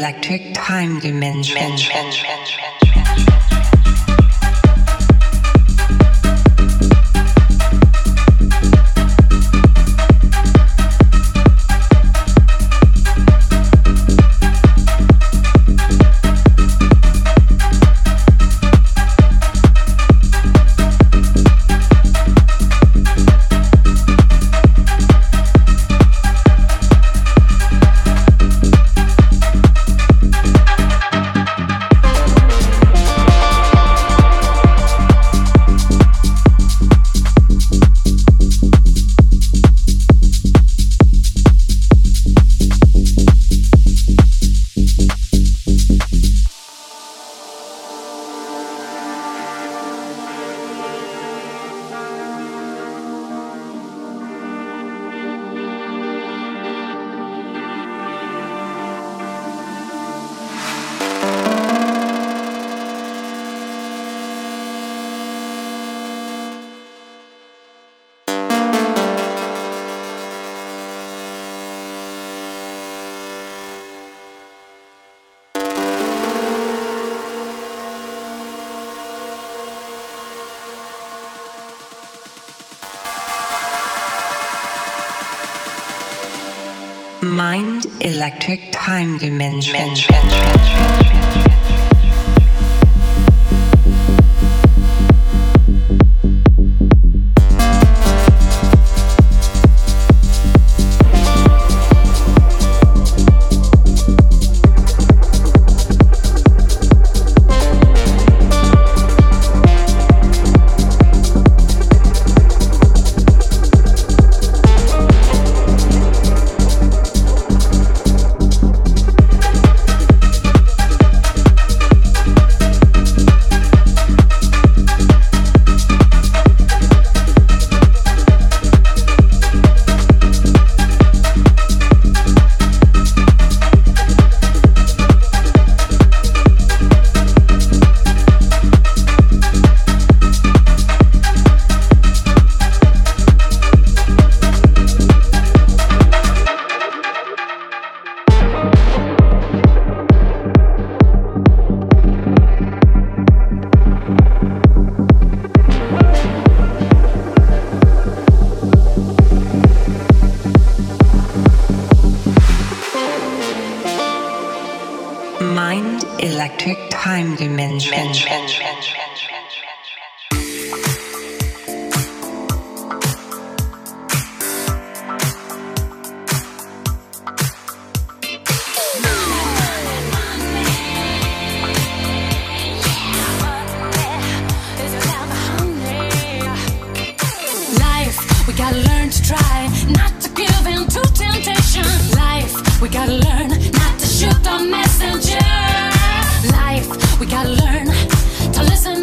electric time dimension. Mind electric time dimension. Mind electric time dimension. We gotta learn to try not to give in to temptation. Life, we gotta learn not to shoot the messenger. Life, we gotta learn to listen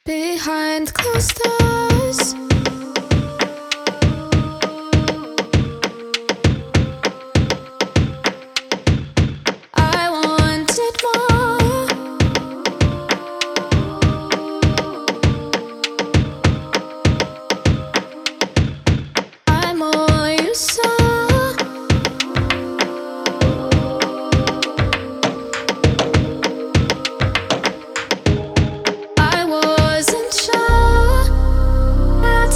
behind closed doors. I wanted more. I'm all you saw. I wasn't sure at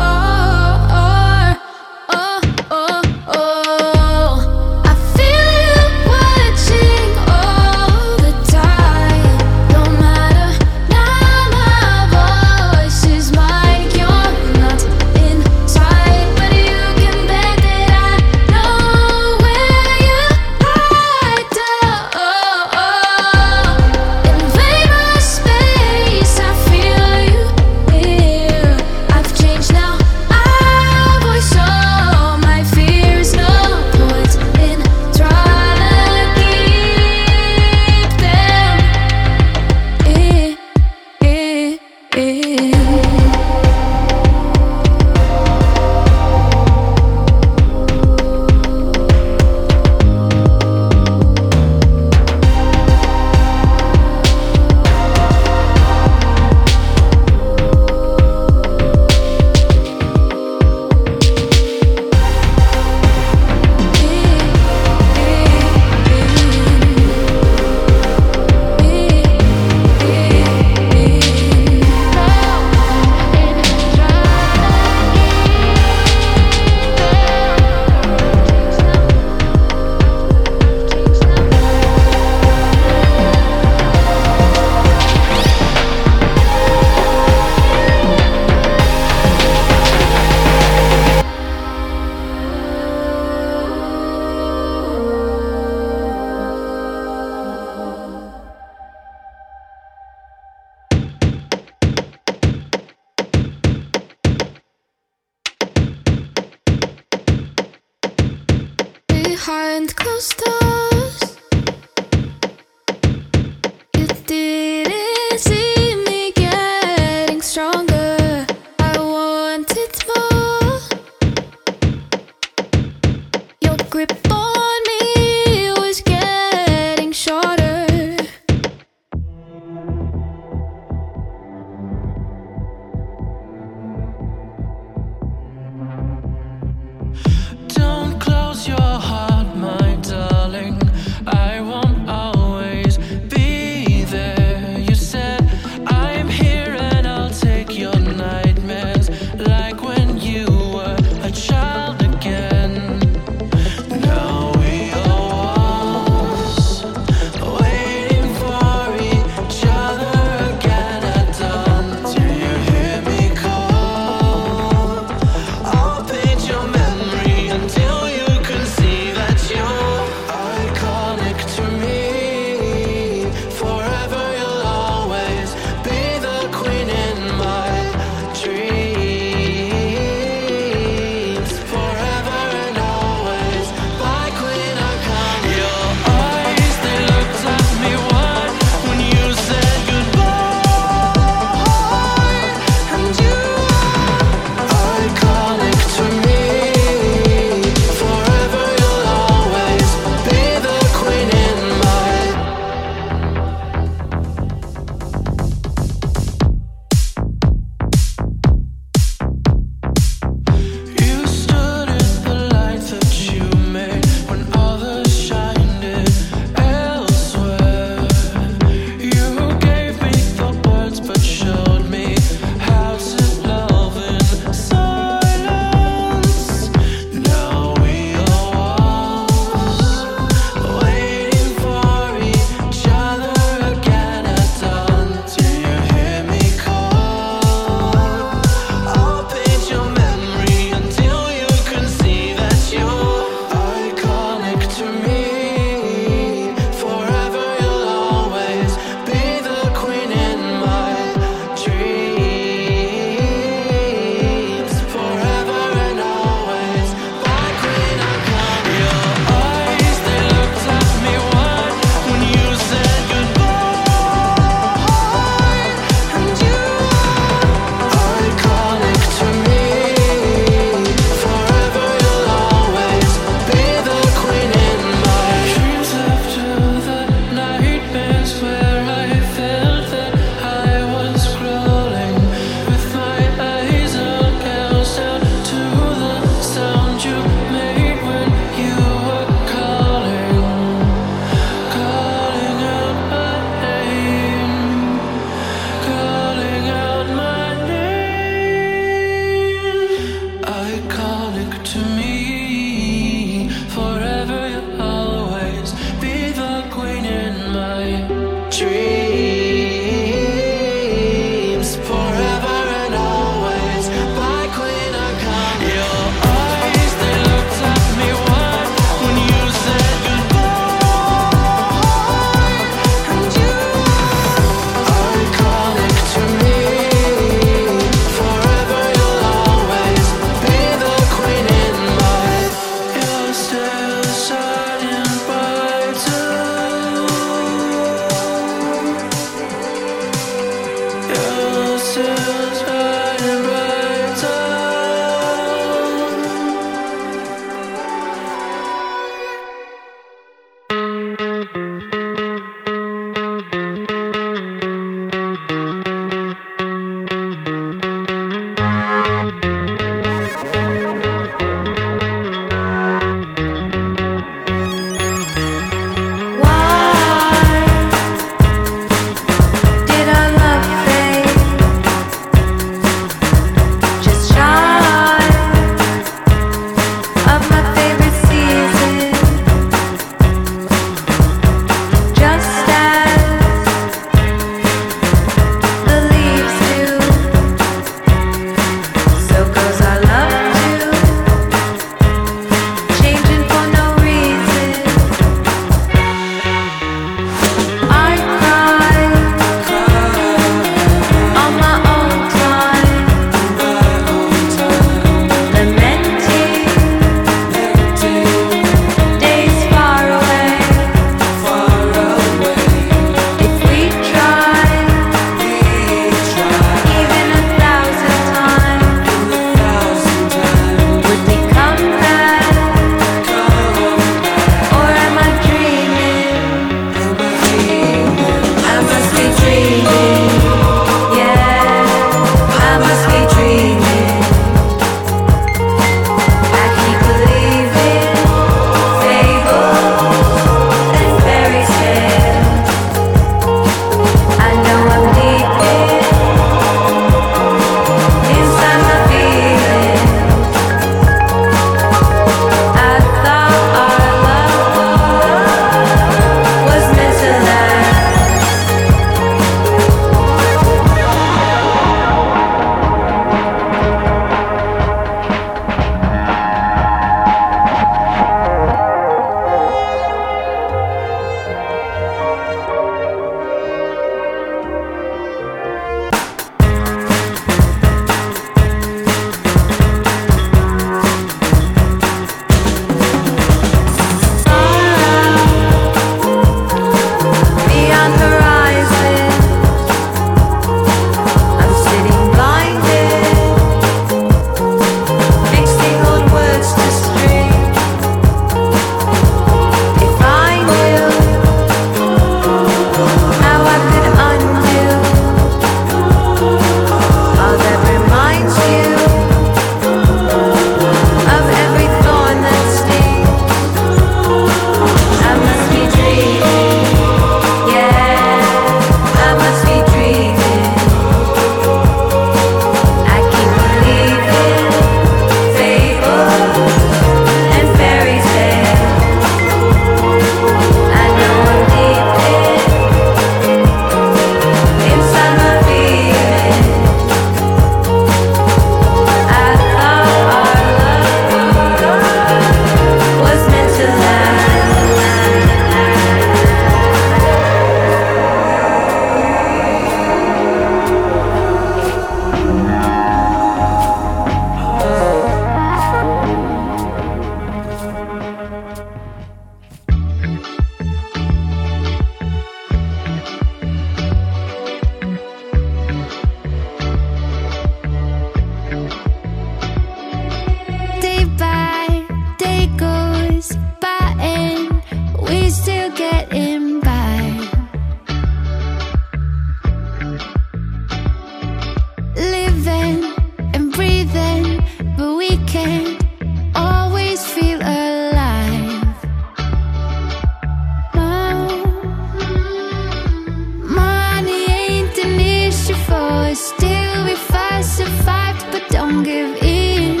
Still we fuss and fight, but don't give in.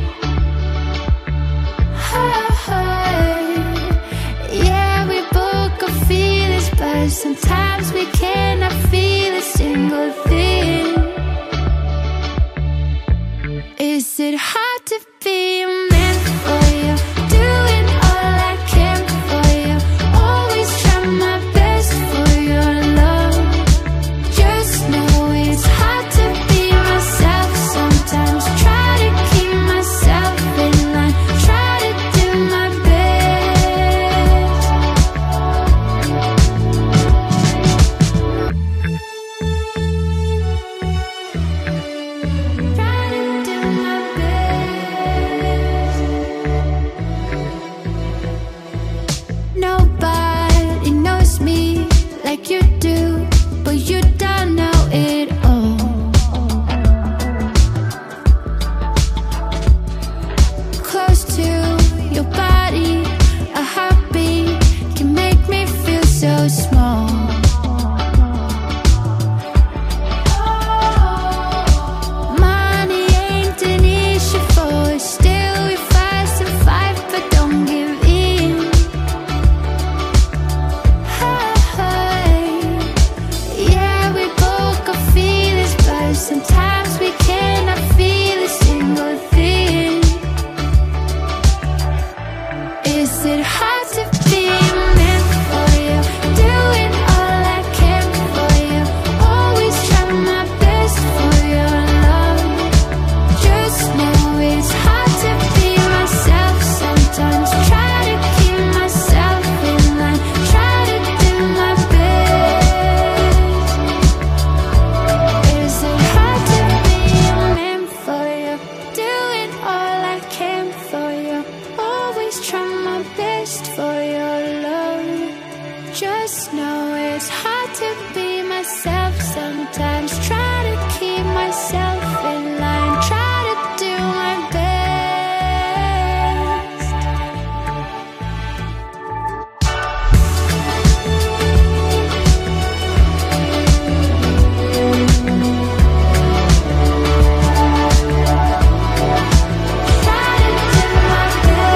Yeah, we both got feelings, but sometimes we cannot feel a single thing. Is it hard to be a man for you? Doing all I can for you. Always try my best for your love. Just know it's hard to be myself sometimes. Try to keep myself in line. Try to do my best. Try to do my best. Nobody knows me like you do, but you don't know it all. Close to your body, a heartbeat can make me feel so small. Money ain't an issue for us. Still we fuss and fight, but don't give in. Yeah, we both got feelings, but sometimes we cannot feel a single thing. Is it hard to be a man for you? Doing all I can for you. Always try my best for your love. Just know it's hard to be myself sometimes. Try to keep myself in line. Try to do my best. Is it hard to be a man for you? Doing all I can for you. Always try my best for your love. Just know it's hard to be myself sometimes. Try to keep myself in line. Try to do my best. Try to do my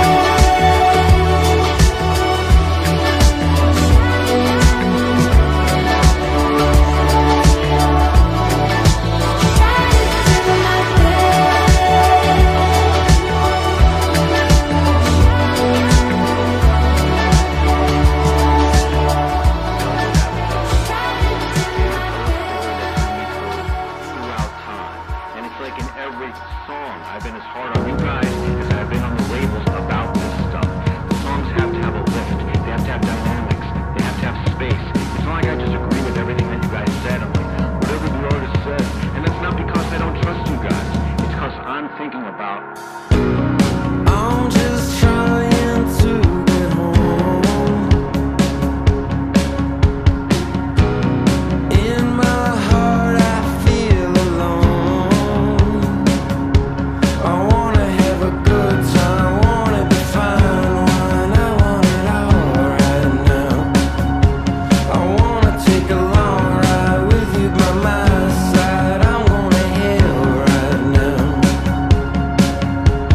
throughout time. And it's like in every song, I've been as hard on you guys as I've been on the labels about this stuff. The songs have to have a lift. They have to have dynamics. They have to have space. It's not like I just agree with everything that you guys said. I'm like, whatever the artist says. And that's not because I don't trust you guys. It's because I'm thinking about I'm just trying to get home. In my heart I feel alone. I wanna have a good time, wanna be fine wine. I want it all right now. I wanna take a long ride with you by my side. I wanna hell right now.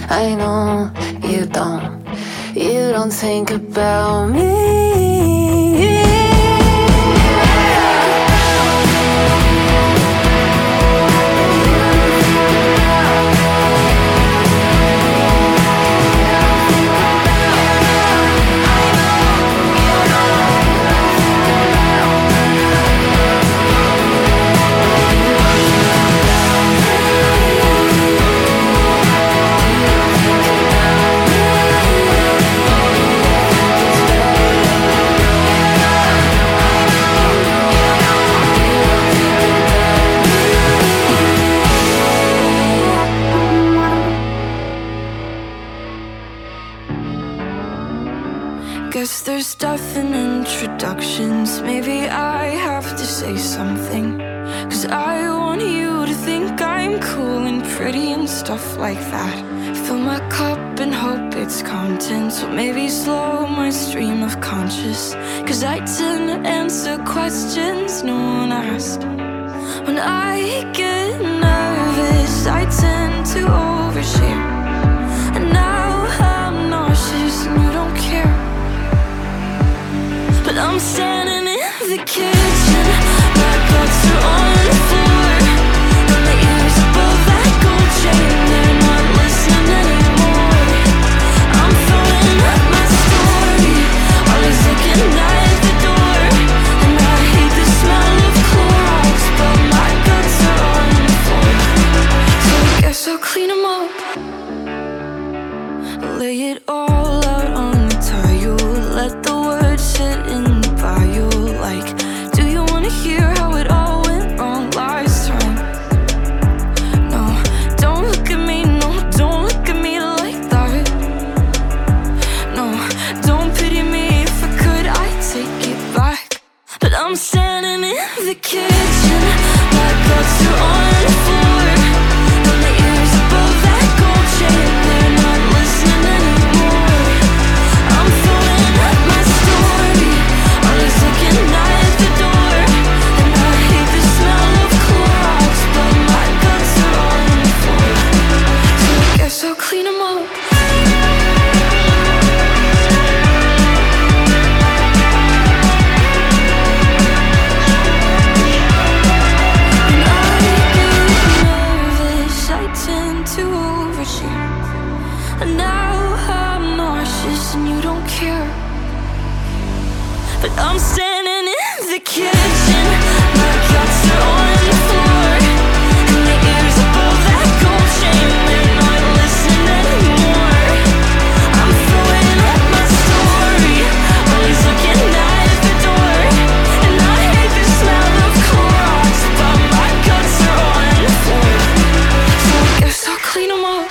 I know you don't think about me. Guess there's stuff in introductions. Maybe I have to say something, 'cause I want you to think I'm cool and pretty and stuff like that. Fill my cup and hope it's contents, or maybe slow my stream of conscious, 'cause I tend to answer questions no one asked. When I get nervous, I tend to overshare, and now I'm nauseous and you don't care. But I'm standing in the kitchen, my guts are on the floor, and the ears above that gold chain, they're not listening anymore. I'm throwing up my story, always looking at the door, and I hate the smell of Clorox, but my guts are on the floor, so I guess I'll clean them up. Lay it all out on the tile, let the words sit in the bio. Like, do you wanna hear how it all went wrong last time? No, don't look at me, no, don't look at me like that. No, don't pity me, if I could, I'd take it back. But I'm standing in the kitchen, my guts are on the floor, and the ears above that gold chain, they're not listening anymore. I'm throwing up my story, always looking at the door, and I hate the smell of Clorox, but my guts are on the floor, so I guess I'll clean them up. When I get nervous, I tend to overshare, and now I'm nauseous and you don't care. But I'm standing in the kitchen, my guts are on the floor, and the ears above that gold chain, they're not listening anymore. I'm throwing up my story, always looking at the door, and I hate the smell of Clorox, but my guts are on the floor, so I guess I'll clean them up.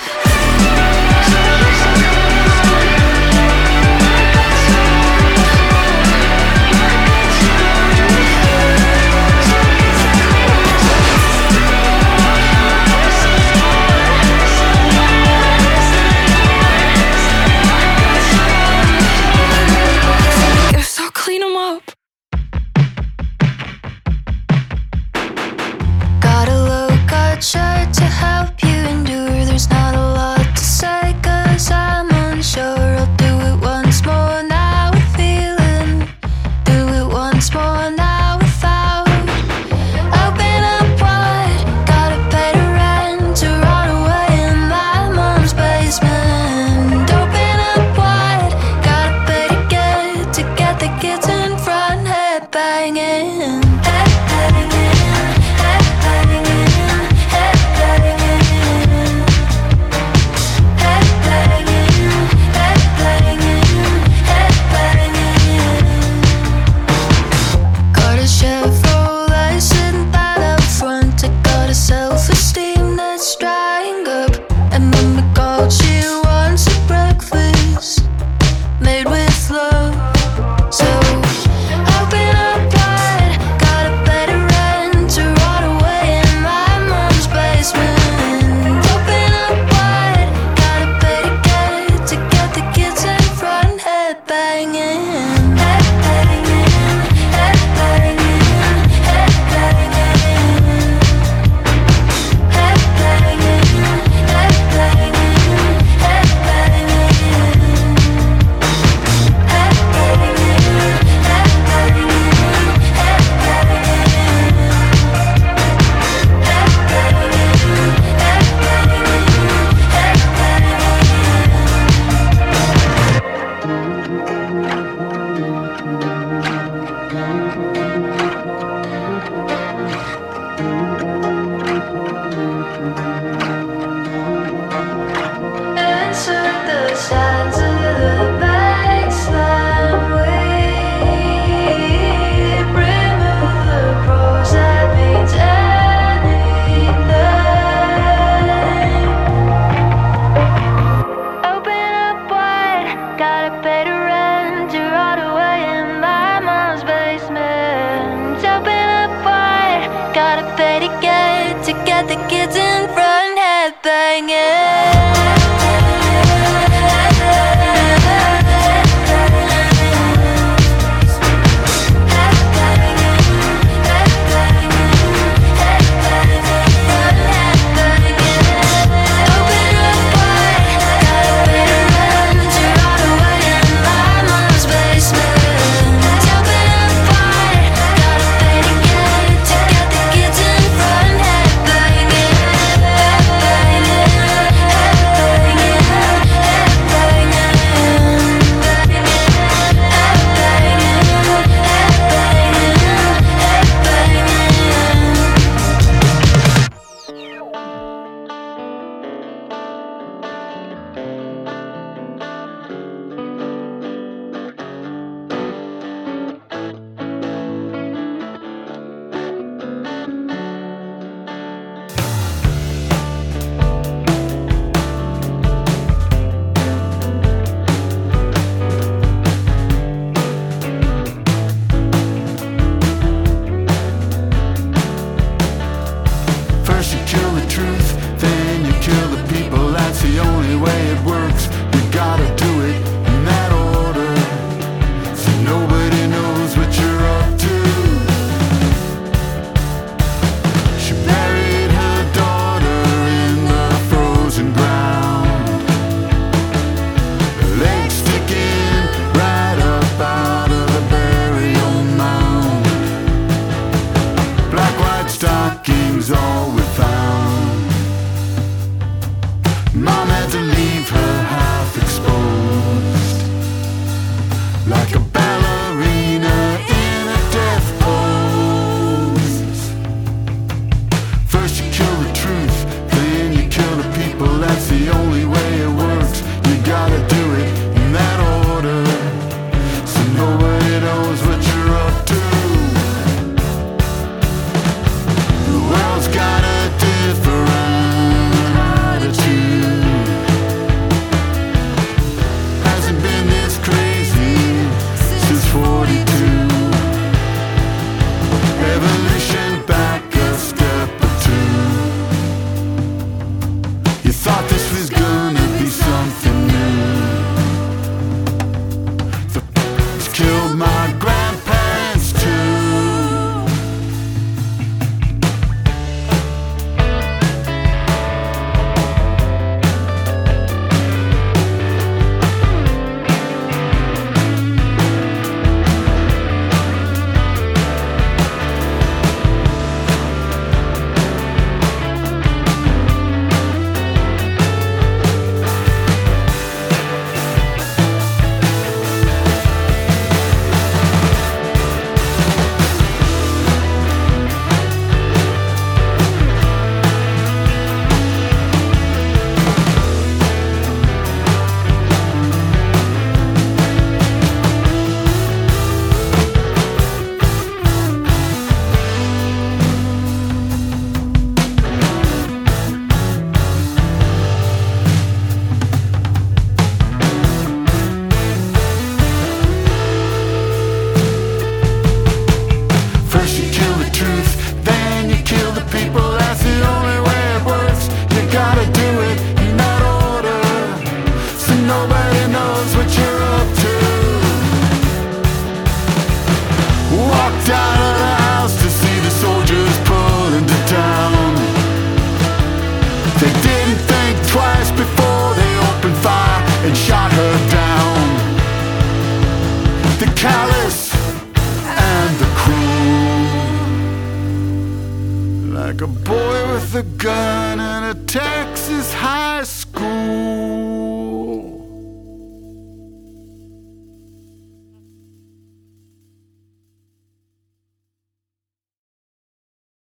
The kids in front headbanging. Like a boy with a gun in a Texas high school.